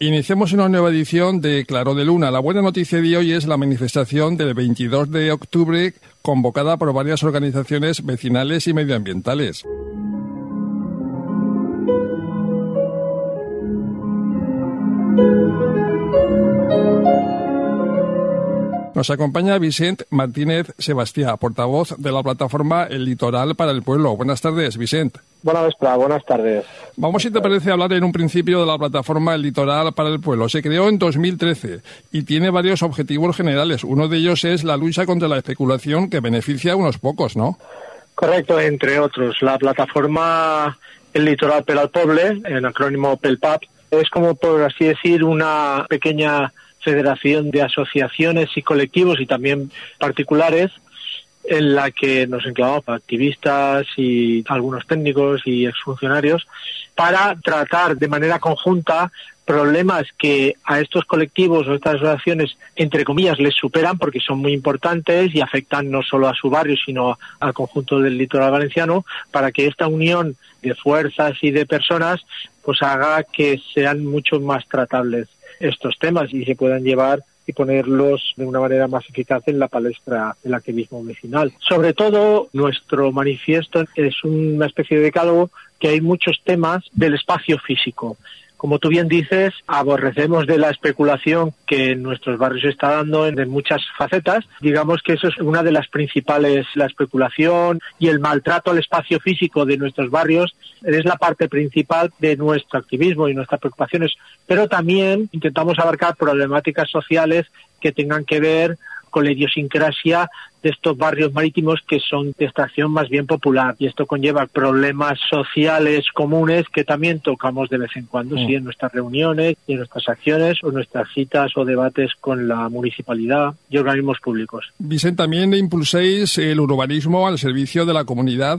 Iniciamos una nueva edición de Claro de Luna. La buena noticia de hoy es la manifestación del 22 de octubre convocada por varias organizaciones vecinales y medioambientales. Nos acompaña Vicent Martínez Sebastià, portavoz de la plataforma El Litoral para el Pueblo. Buenas tardes, Vicent. Buenas tardes. Vamos, si te parece, hablar en un principio de la plataforma El Litoral para el Pueblo. Se creó en 2013 y tiene varios objetivos generales. Uno de ellos es la lucha contra la especulación que beneficia a unos pocos, ¿no? Correcto, entre otros. La plataforma El Litoral per al Poble, en acrónimo PELPAP, es como, por así decir, una pequeña federación de asociaciones y colectivos y también particulares en la que nos enclavamos activistas y algunos técnicos y exfuncionarios para tratar de manera conjunta problemas que a estos colectivos o estas asociaciones, entre comillas, les superan porque son muy importantes y afectan no solo a su barrio, sino al conjunto del litoral valenciano, para que esta unión de fuerzas y de personas pues haga que sean mucho más tratables estos temas y se puedan llevar y ponerlos de una manera más eficaz en la palestra del activismo vecinal. Sobre todo, nuestro manifiesto es una especie de decálogo que hay muchos temas del espacio físico. Como tú bien dices, aborrecemos de la especulación que en nuestros barrios se está dando en muchas facetas. Digamos que eso es una de las principales, la especulación y el maltrato al espacio físico de nuestros barrios es la parte principal de nuestro activismo y nuestras preocupaciones. Pero también intentamos abarcar problemáticas sociales que tengan que ver con la idiosincrasia de estos barrios marítimos que son de extracción más bien popular. Y esto conlleva problemas sociales comunes que también tocamos de vez en cuando, sí, en nuestras reuniones, y en nuestras acciones o nuestras citas o debates con la municipalidad y organismos públicos. Vicent, también impulséis el urbanismo al servicio de la comunidad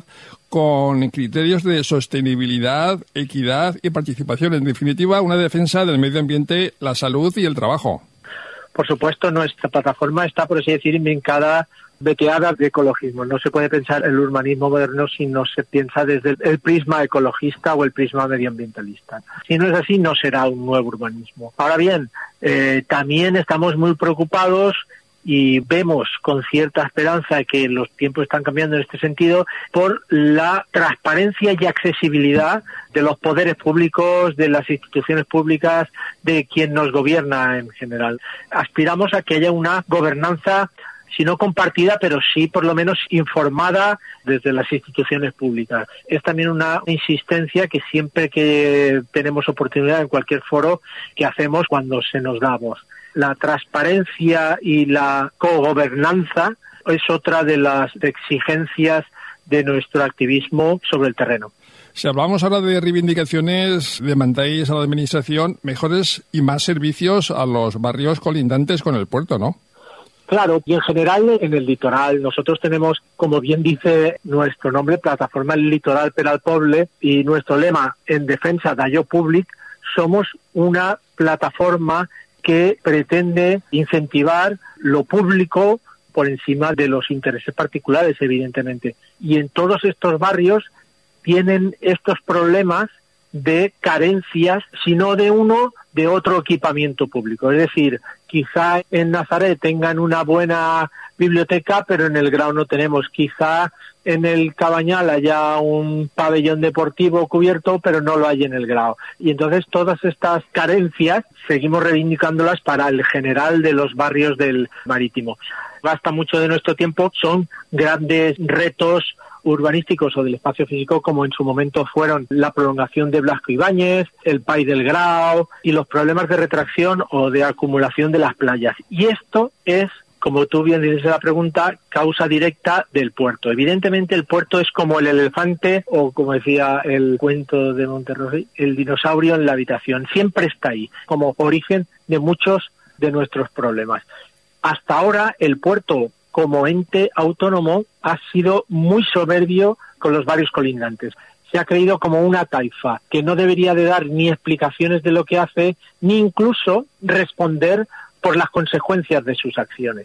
con criterios de sostenibilidad, equidad y participación. En definitiva, una defensa del medio ambiente, la salud y el trabajo. Por supuesto, nuestra plataforma está, por así decir, invincada, veteada de ecologismo. No se puede pensar el urbanismo moderno si no se piensa desde el prisma ecologista o el prisma medioambientalista. Si no es así, no será un nuevo urbanismo. Ahora bien, también estamos muy preocupados y vemos con cierta esperanza que los tiempos están cambiando en este sentido por la transparencia y accesibilidad de los poderes públicos, de las instituciones públicas, de quien nos gobierna en general. Aspiramos a que haya una gobernanza, si no compartida, pero sí por lo menos informada desde las instituciones públicas. Es también una insistencia que siempre que tenemos oportunidad en cualquier foro que hacemos cuando se nos da voz. La transparencia y la cogobernanza es otra de las exigencias de nuestro activismo sobre el terreno. Si hablamos ahora de reivindicaciones, demandáis a la Administración mejores y más servicios a los barrios colindantes con el puerto, ¿no? Claro, y en general en el litoral nosotros tenemos, como bien dice nuestro nombre, Plataforma El Litoral per al Poble, y nuestro lema, en defensa d'allò públic, somos una plataforma que pretende incentivar lo público por encima de los intereses particulares, evidentemente. Y en todos estos barrios tienen estos problemas de carencias, si no de uno, de otro equipamiento público. Es decir, quizá en Nazaret tengan una buena biblioteca, pero en el Grau no tenemos. Quizá en el Cabañal haya un pabellón deportivo cubierto, pero no lo hay en el Grau. Y entonces todas estas carencias seguimos reivindicándolas para el general de los barrios del Marítimo. Gasta mucho de nuestro tiempo, son grandes retos urbanísticos o del espacio físico, como en su momento fueron la prolongación de Blasco Ibáñez, el Pai del Grau y los problemas de retracción o de acumulación de las playas. Y esto es, como tú bien dices en la pregunta, causa directa del puerto. Evidentemente el puerto es como el elefante, o como decía el cuento de Monterrey, el dinosaurio en la habitación. Siempre está ahí, como origen de muchos de nuestros problemas. Hasta ahora el puerto, como ente autónomo, ha sido muy soberbio con los barrios colindantes. Se ha creído como una taifa, que no debería de dar ni explicaciones de lo que hace, ni incluso responder por las consecuencias de sus acciones.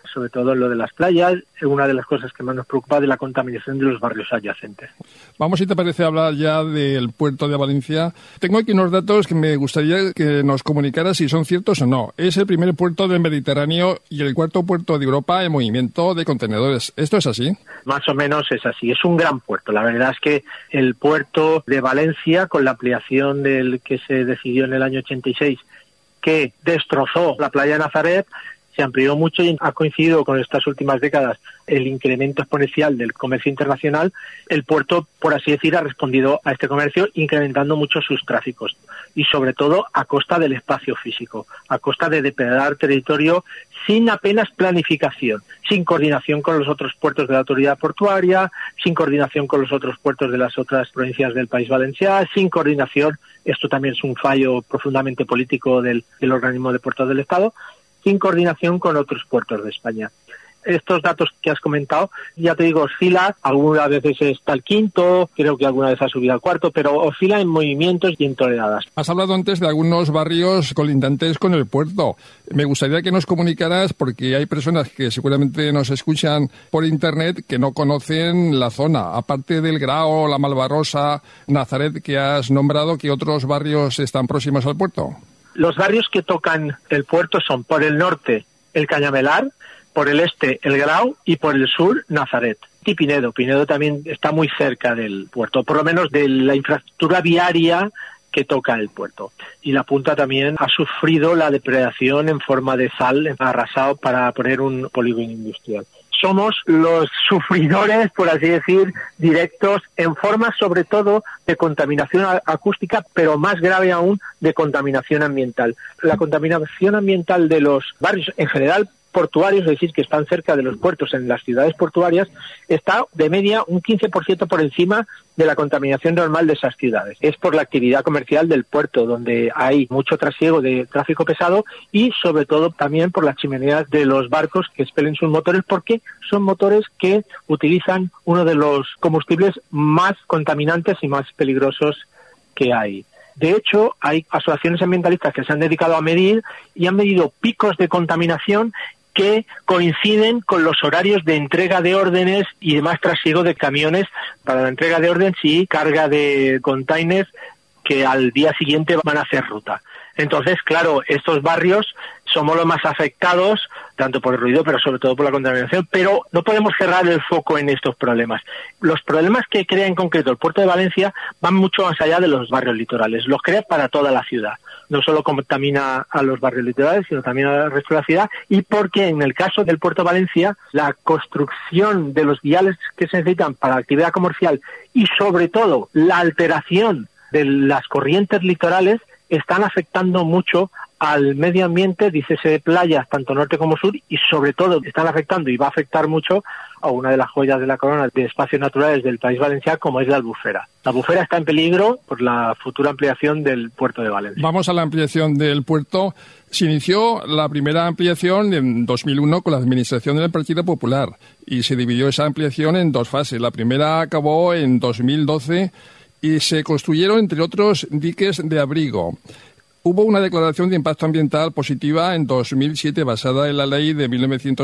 sobre todo en lo de las playas, es una de las cosas que más nos preocupa de la contaminación de los barrios adyacentes. Vamos, si te parece, a hablar ya del puerto de Valencia. Tengo aquí unos datos que me gustaría que nos comunicaras si son ciertos o no. Es el primer puerto del Mediterráneo y el cuarto puerto de Europa en movimiento de contenedores. ¿Esto es así? Más o menos es así. Es un gran puerto. La verdad es que el puerto de Valencia, con la ampliación del que se decidió en el año 86, que destrozó la playa de Nazaret, se amplió mucho y ha coincidido con estas últimas décadas el incremento exponencial del comercio internacional. El puerto, por así decir, ha respondido a este comercio incrementando mucho sus tráficos y sobre todo a costa del espacio físico, a costa de depredar territorio sin apenas planificación, sin coordinación con los otros puertos de la autoridad portuaria, sin coordinación con los otros puertos de las otras provincias del País Valencià, sin coordinación, esto también es un fallo profundamente político del organismo de puertos del Estado, sin coordinación con otros puertos de España. Estos datos que has comentado, ya te digo, oscila, algunas veces está al quinto, creo que alguna vez ha subido al cuarto, pero oscila en movimientos y en toneladas. Has hablado antes de algunos barrios colindantes con el puerto. Me gustaría que nos comunicaras, porque hay personas que seguramente nos escuchan por internet que no conocen la zona. Aparte del Grao, la Malvarrosa, Nazaret que has nombrado, ¿qué otros barrios están próximos al puerto? Los barrios que tocan el puerto son por el norte el Cañamelar, por el este el Grau y por el sur Nazaret. Y Pinedo. Pinedo también está muy cerca del puerto, por lo menos de la infraestructura viaria que toca el puerto. Y la Punta también ha sufrido la depredación en forma de sal, arrasado para poner un polígono industrial. Somos los sufridores, por así decir, directos, en forma sobre todo de contaminación acústica, pero más grave aún de contaminación ambiental. La contaminación ambiental de los barrios en general portuarios, es decir, que están cerca de los puertos en las ciudades portuarias, está de media un 15% por encima de la contaminación normal de esas ciudades. Es por la actividad comercial del puerto, donde hay mucho trasiego de tráfico pesado y sobre todo también por las chimeneas de los barcos que expelen sus motores, porque son motores que utilizan uno de los combustibles más contaminantes y más peligrosos que hay. De hecho, hay asociaciones ambientalistas que se han dedicado a medir y han medido picos de contaminación que coinciden con los horarios de entrega de órdenes y demás trasiego de camiones para la entrega de órdenes y carga de containers que al día siguiente van a hacer ruta. Entonces, claro, estos barrios somos los más afectados, tanto por el ruido, pero sobre todo por la contaminación, pero no podemos cerrar el foco en estos problemas. Los problemas que crea en concreto el puerto de Valencia van mucho más allá de los barrios litorales, los crea para toda la ciudad. No solo contamina a los barrios litorales, sino también al resto de la ciudad, y porque en el caso del puerto de Valencia, la construcción de los viales que se necesitan para la actividad comercial y sobre todo la alteración de las corrientes litorales están afectando mucho al medio ambiente, dícese de playas, tanto norte como sur, y sobre todo están afectando y va a afectar mucho a una de las joyas de la corona de espacios naturales del País Valencià, como es la Albufera. La Albufera está en peligro por la futura ampliación del puerto de Valencia. Vamos a la ampliación del puerto. Se inició la primera ampliación en 2001 con la administración del Partido Popular y se dividió esa ampliación en dos fases. La primera acabó en 2012 y se construyeron, entre otros, diques de abrigo. Hubo una declaración de impacto ambiental positiva en 2007 basada en la ley de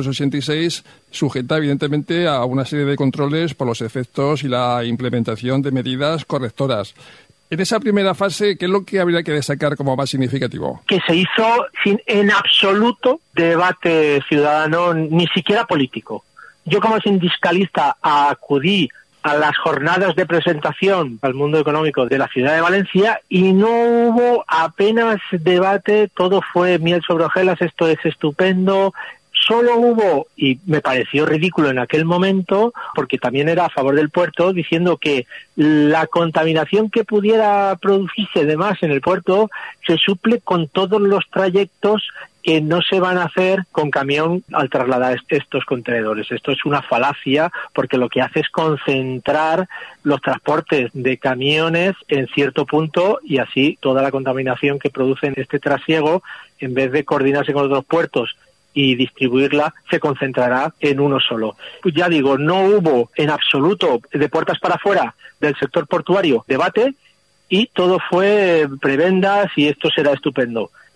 1986, sujeta evidentemente a una serie de controles por los efectos y la implementación de medidas correctoras. En esa primera fase, ¿qué es lo que habría que destacar como más significativo? Que se hizo sin en absoluto debate ciudadano, ni siquiera político. Yo como sindicalista acudí a las jornadas de presentación al mundo económico de la ciudad de Valencia y no hubo apenas debate, todo fue miel sobre hojuelas, esto es estupendo. Solo hubo, y me pareció ridículo en aquel momento, porque también era a favor del puerto, diciendo que la contaminación que pudiera producirse de más en el puerto se suple con todos los trayectos que no se van a hacer con camión al trasladar estos contenedores. Esto es una falacia porque lo que hace es concentrar los transportes de camiones en cierto punto y así toda la contaminación que produce este trasiego, en vez de coordinarse con otros puertos y distribuirla, se concentrará en uno solo. Pues ya digo, no hubo en absoluto de puertas para afuera del sector portuario debate y todo fue prebendas y esto será estupendo.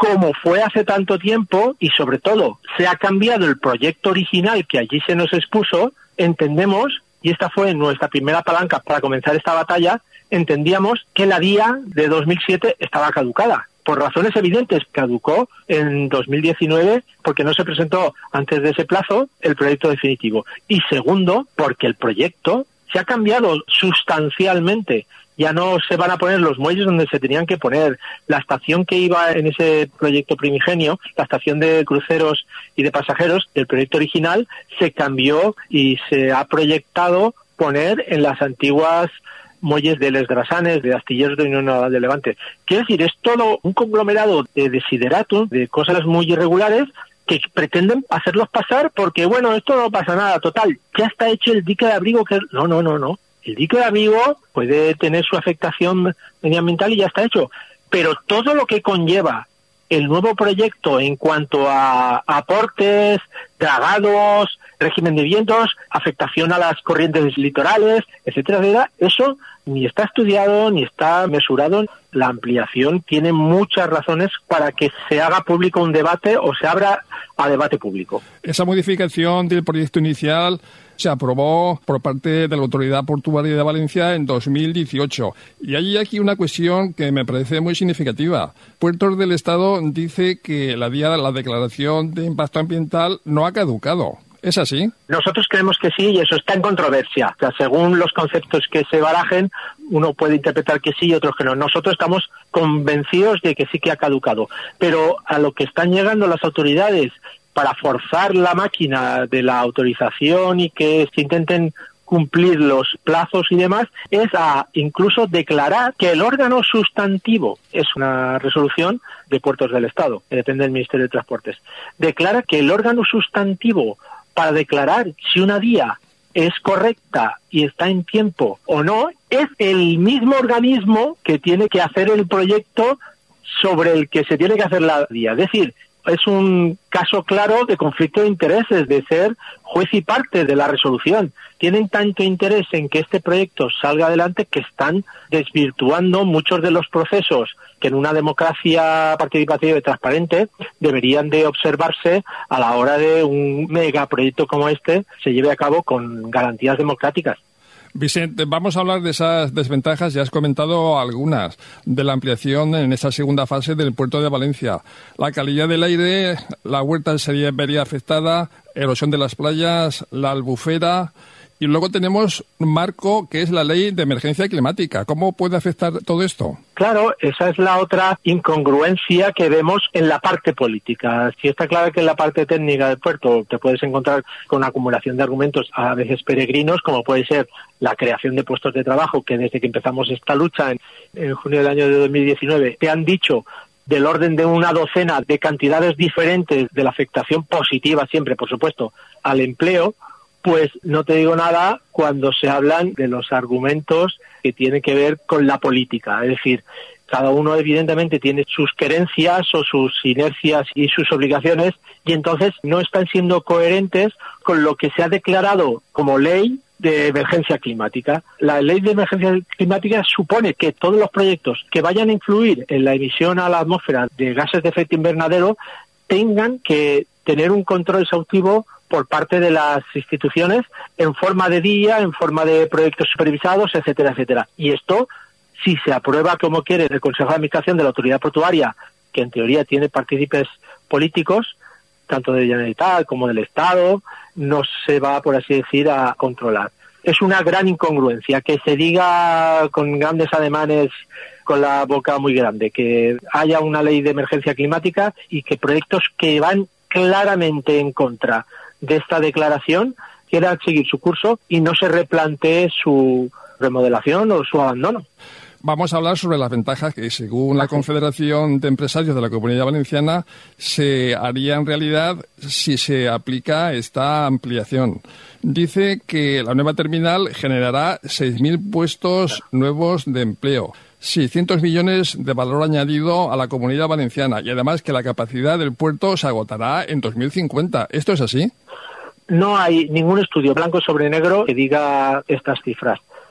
como fue hace tanto tiempo y sobre todo se ha cambiado el proyecto original que allí se nos expuso, entendemos, y esta fue nuestra primera palanca para comenzar esta batalla, entendíamos que la DIA de 2007 estaba caducada. Por razones evidentes, caducó en 2019 porque no se presentó antes de ese plazo el proyecto definitivo. Y segundo, porque el proyecto se ha cambiado sustancialmente. Ya no se van a poner los muelles donde se tenían que poner. La estación que iba en ese proyecto primigenio, la estación de cruceros y de pasajeros del proyecto original, se cambió y se ha proyectado poner en las antiguas muelles de Les Grasanes, de Astilleros de Unión Naval de Levante. Quiero decir, es todo un conglomerado de desideratum, de cosas muy irregulares, que pretenden hacerlos pasar porque, bueno, esto no pasa nada, total, ya está hecho el dique de abrigo que... No. El dique de abrigo puede tener su afectación medioambiental y ya está hecho, pero todo lo que conlleva el nuevo proyecto en cuanto a aportes, dragados, régimen de vientos, afectación a las corrientes litorales, etcétera, etcétera, eso ni está estudiado ni está mesurado. La ampliación tiene muchas razones para que se haga público un debate o se abra a debate público. Esa modificación del proyecto inicial se aprobó por parte de la Autoridad Portuaria de Valencia en 2018. Y hay aquí una cuestión que me parece muy significativa. Puertos del Estado dice que la declaración de impacto ambiental no ha caducado. ¿Es así? Nosotros creemos que sí, y eso está en controversia. O sea, según los conceptos que se barajen, uno puede interpretar que sí y otros que no. Nosotros estamos convencidos de que sí que ha caducado. Pero a lo que están llegando las autoridades para forzar la máquina de la autorización y que se intenten cumplir los plazos y demás, es a incluso declarar que el órgano sustantivo, es una resolución de Puertos del Estado, que depende del Ministerio de Transportes, declara que el órgano sustantivo para declarar si una vía es correcta y está en tiempo o no, es el mismo organismo que tiene que hacer el proyecto sobre el que se tiene que hacer la vía. Es decir, es un caso claro de conflicto de intereses, de ser juez y parte de la resolución. Tienen tanto interés en que este proyecto salga adelante que están desvirtuando muchos de los procesos que en una democracia participativa y transparente deberían de observarse a la hora de un megaproyecto como este se lleve a cabo con garantías democráticas. Vicente, vamos a hablar de esas desventajas, ya has comentado algunas, de la ampliación en esa segunda fase del puerto de Valencia. La calidad del aire, la huerta se vería afectada, erosión de las playas, la albufera, y luego tenemos un marco que es la ley de emergencia climática. ¿Cómo puede afectar todo esto? Claro, esa es la otra incongruencia que vemos en la parte política. Si está claro que en la parte técnica del puerto te puedes encontrar con una acumulación de argumentos a veces peregrinos, como puede ser la creación de puestos de trabajo, que desde que empezamos esta lucha en junio del año de 2019 te han dicho del orden de una docena de cantidades diferentes de la afectación positiva siempre, por supuesto, al empleo, pues no te digo nada cuando se hablan de los argumentos que tienen que ver con la política. Es decir, cada uno evidentemente tiene sus querencias o sus inercias y sus obligaciones y entonces no están siendo coherentes con lo que se ha declarado como ley de emergencia climática. La ley de emergencia climática supone que todos los proyectos que vayan a influir en la emisión a la atmósfera de gases de efecto invernadero tengan que tener un control exhaustivo por parte de las instituciones en forma de DIA, en forma de proyectos supervisados, etcétera, etcétera. Y esto, si se aprueba como quiere el Consejo de Administración de la Autoridad Portuaria, que en teoría tiene partícipes políticos, tanto de Generalitat como del Estado, no se va, por así decir, a controlar. Es una gran incongruencia que se diga con grandes ademanes, con la boca muy grande, que haya una ley de emergencia climática y que proyectos que van claramente en contra de esta declaración quieran seguir su curso y no se replantee su remodelación o su abandono. Vamos a hablar sobre las ventajas que, según la Confederación de Empresarios de la Comunidad Valenciana, se harían realidad si se aplica esta ampliación. Dice que la nueva terminal generará 6.000 puestos nuevos de empleo, 600 millones de valor añadido a la Comunidad Valenciana y además que la capacidad del puerto se agotará en 2050. ¿Esto es así? No hay ningún estudio blanco sobre negro que diga estas cifras.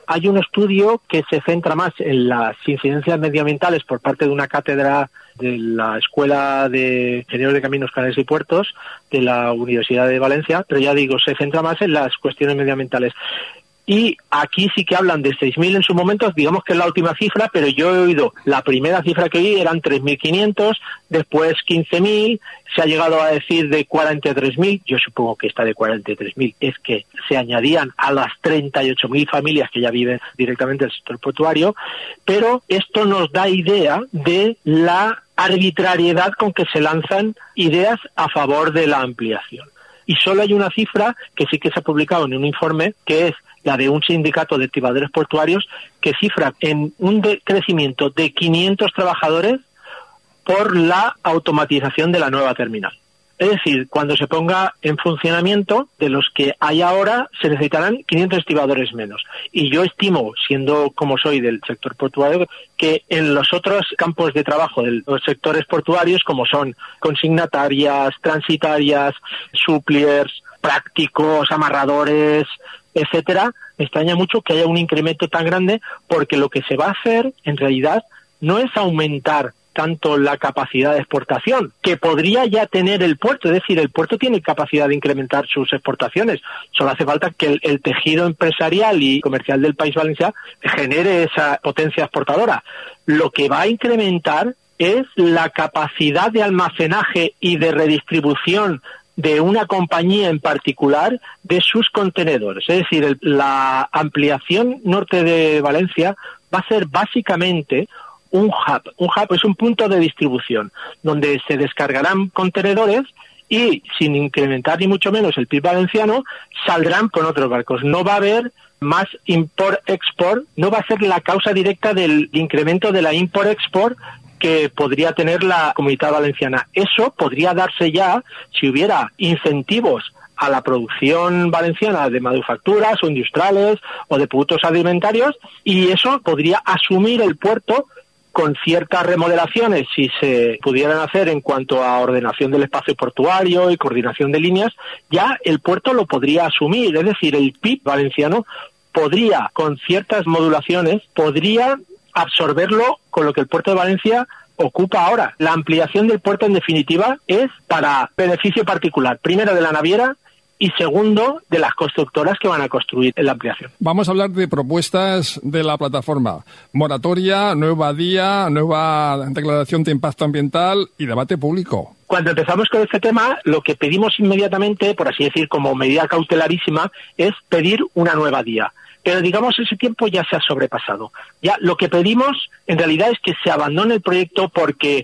hay un estudio que se centra más en las incidencias medioambientales por parte de una cátedra de la Escuela de Ingenieros de Caminos, Canales y Puertos de la Universidad de Valencia, pero ya digo, se centra más en las cuestiones medioambientales. Y aquí sí que hablan de 6.000 en su momento, digamos que es la última cifra, pero yo he oído, la primera cifra que oí eran 3.500, después 15.000, se ha llegado a decir de 43.000, yo supongo que esta de 43.000 es que se añadían a las 38.000 familias que ya viven directamente del sector portuario, pero esto nos da idea de la arbitrariedad con que se lanzan ideas a favor de la ampliación. Y solo hay una cifra que sí que se ha publicado en un informe, que es la de un sindicato de estibadores portuarios, que cifra en un crecimiento de 500 trabajadores por la automatización de la nueva terminal. Es decir, cuando se ponga en funcionamiento, de los que hay ahora, se necesitarán 500 estibadores menos. Y yo estimo, siendo como soy del sector portuario, que en los otros campos de trabajo de los sectores portuarios, como son consignatarias, transitarias, suppliers, prácticos, amarradores, etcétera, me extraña mucho que haya un incremento tan grande, porque lo que se va a hacer, en realidad, no es aumentar tanto la capacidad de exportación, que podría ya tener el puerto, es decir, el puerto tiene capacidad de incrementar sus exportaciones, solo hace falta que el tejido empresarial y comercial del País Valencià genere esa potencia exportadora. Lo que va a incrementar es la capacidad de almacenaje y de redistribución de una compañía en particular de sus contenedores. Es decir, la ampliación norte de Valencia va a ser básicamente un hub. Un hub es un punto de distribución donde se descargarán contenedores y, sin incrementar ni mucho menos el PIB valenciano, saldrán con otros barcos. No va a haber más import-export, no va a ser la causa directa del incremento de la import-export que podría tener la Comunitat Valenciana. Eso podría darse ya si hubiera incentivos a la producción valenciana de manufacturas o industriales o de productos alimentarios, y eso podría asumir el puerto con ciertas remodelaciones, si se pudieran hacer en cuanto a ordenación del espacio portuario y coordinación de líneas, ya el puerto lo podría asumir. Es decir, el PIB valenciano podría, con ciertas modulaciones, podría absorberlo con lo que el puerto de Valencia ocupa ahora. La ampliación del puerto, en definitiva, es para beneficio particular, primero de la naviera y segundo de las constructoras que van a construir la ampliación. Vamos a hablar de propuestas de la plataforma. Moratoria, nueva día, nueva declaración de impacto ambiental y debate público. Cuando empezamos con este tema, lo que pedimos inmediatamente, por así decir, como medida cautelarísima, es pedir una nueva día. Pero digamos, ese tiempo ya se ha sobrepasado. Ya lo que pedimos en realidad es que se abandone el proyecto porque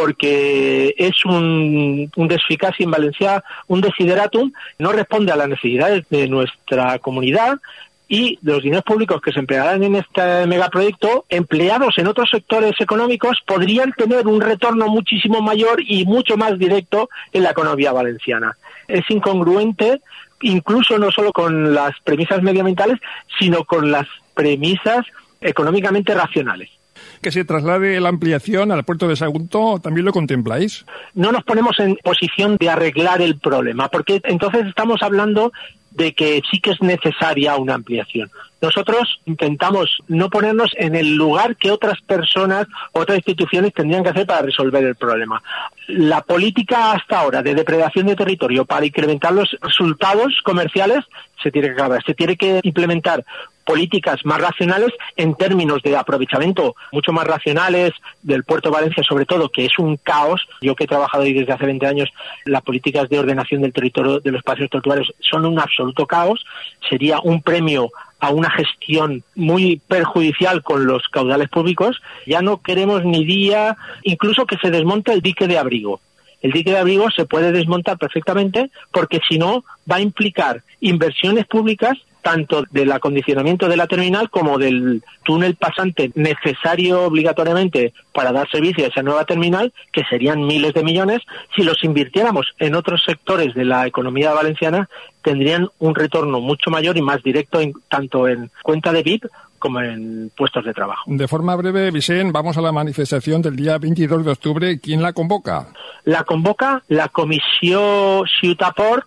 es un desficasi en Valencia, un desideratum, no responde a las necesidades de nuestra comunidad y de los dineros públicos que se emplearán en este megaproyecto, empleados en otros sectores económicos, podrían tener un retorno muchísimo mayor y mucho más directo en la economía valenciana. Es incongruente, incluso no solo con las premisas medioambientales, sino con las premisas económicamente racionales. Que se traslade la ampliación al puerto de Sagunto, ¿también lo contempláis? No nos ponemos en posición de arreglar el problema, porque entonces estamos hablando de que sí que es necesaria una ampliación. Nosotros intentamos no ponernos en el lugar que otras personas, otras instituciones tendrían que hacer para resolver el problema. La política hasta ahora de depredación de territorio para incrementar los resultados comerciales se tiene que acabar. Se tiene que implementar políticas más racionales en términos de aprovechamiento mucho más racionales del puerto de Valencia, sobre todo, que es un caos. Yo que he trabajado ahí desde hace 20 años, las políticas de ordenación del territorio de los espacios portuarios son un absoluto caos. Sería un premio a una gestión muy perjudicial con los caudales públicos. Ya no queremos ni día, incluso que se desmonte el dique de abrigo. El dique de abrigo se puede desmontar perfectamente porque si no va a implicar inversiones públicas tanto del acondicionamiento de la terminal como del túnel pasante necesario obligatoriamente para dar servicio a esa nueva terminal, que serían miles de millones. Si los invirtiéramos en otros sectores de la economía valenciana, tendrían un retorno mucho mayor y más directo tanto en cuenta de PIB como en puestos de trabajo. De forma breve, Vicent, vamos a la manifestación del día 22 de octubre. ¿Quién la convoca? La convoca la Comissió Ciutat Port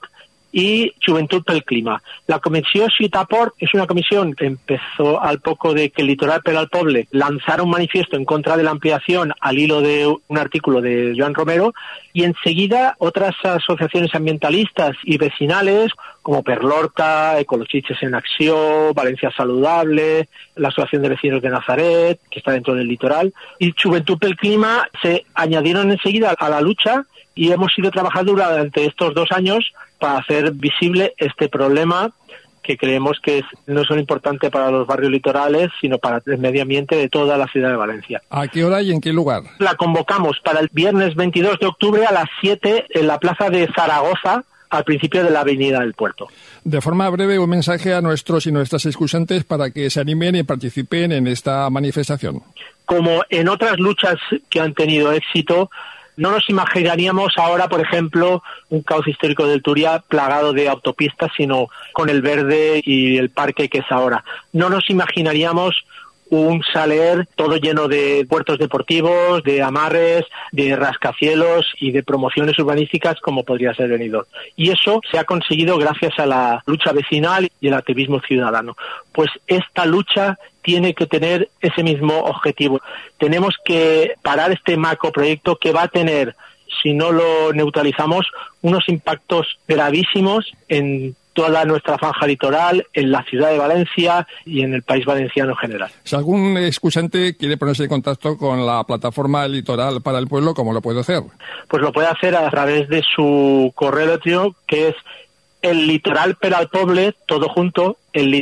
y Juventud pel Clima. La Comissió Ciutat-Port és una comisión que empezó al poco de que el Litoral per al Poble lanzara un manifiesto en contra de la ampliación al hilo de un artículo de Joan Romero, y enseguida otras asociaciones ambientalistas y vecinales como Perlorta, Ecologistes en Acció, Valencia Saludable, la Asociación de Vecinos de Nazaret, que está dentro del litoral, y Juventud pel Clima se añadieron enseguida a la lucha, y hemos ido trabajando durante estos 2 años para hacer visible este problema que creemos que no solo importante para los barrios litorales, sino para el medio ambiente de toda la ciudad de Valencia. ¿A qué hora y en qué lugar? La convocamos para el viernes 22 de octubre a las 7 en la plaza de Zaragoza, al principio de la avenida del Puerto. De forma breve, un mensaje a nuestros y nuestras escuchantes para que se animen y participen en esta manifestación. Como en otras luchas que han tenido éxito, no nos imaginaríamos ahora, por ejemplo, un cauce histórico del Turia plagado de autopistas, sino con el verde y el parque que es ahora. No nos imaginaríamos un Saler todo lleno de puertos deportivos, de amarres, de rascacielos y de promociones urbanísticas como podría ser Benidorm. Y eso se ha conseguido gracias a la lucha vecinal y el activismo ciudadano. Pues esta lucha tiene que tener ese mismo objetivo. Tenemos que parar este macroproyecto que va a tener, si no lo neutralizamos, unos impactos gravísimos en toda nuestra franja litoral, en la ciudad de Valencia y en el país valenciano en general. Si algún escuchante quiere ponerse en contacto con la plataforma Litoral para el Pueblo, ¿cómo lo puede hacer? Pues lo puede hacer a través de su correo electrónico, que es el litoral per al poble, todo junto, el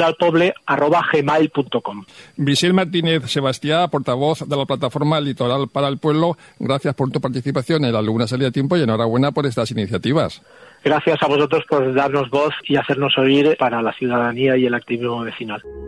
litoralperalpoble@gmail.com. Vicent Martínez Sebastià, portavoz de la plataforma Litoral para el Pueblo, gracias por tu participación en la Luna Salida a Tiempo y enhorabuena por estas iniciativas. Gracias a vosotros por darnos voz y hacernos oír para la ciudadanía y el activismo vecinal.